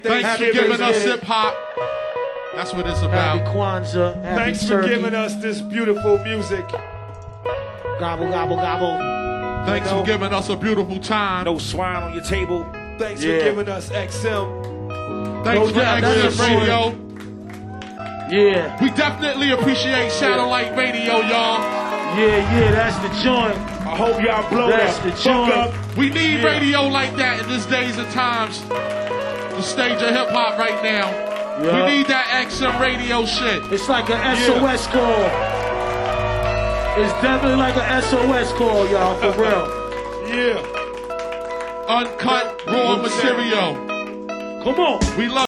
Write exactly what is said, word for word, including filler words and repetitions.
Thanks Happy for giving us Thanksgiving. hip hop. That's what it's about. Happy Kwanzaa. Happy Thanks for turkey. giving us this beautiful music. Gobble, gobble, gobble. Thanks You know? for giving us a beautiful time. No swine on your table. Thanks Yeah. for giving us X M. Thanks No for doubt, that's X M a Radio. Yeah, We definitely appreciate Satellite Radio, y'all. yeah, yeah, that's the joint. I hope y'all blow That's that the fuck joint. up. We need Yeah. radio like that in these days and times. The stage of hip hop right now. Yeah. We need that X M Radio shit. It's like an S O S call. It's definitely like an S O S call, y'all, for real. Yeah. Uncut raw material. Come on. We love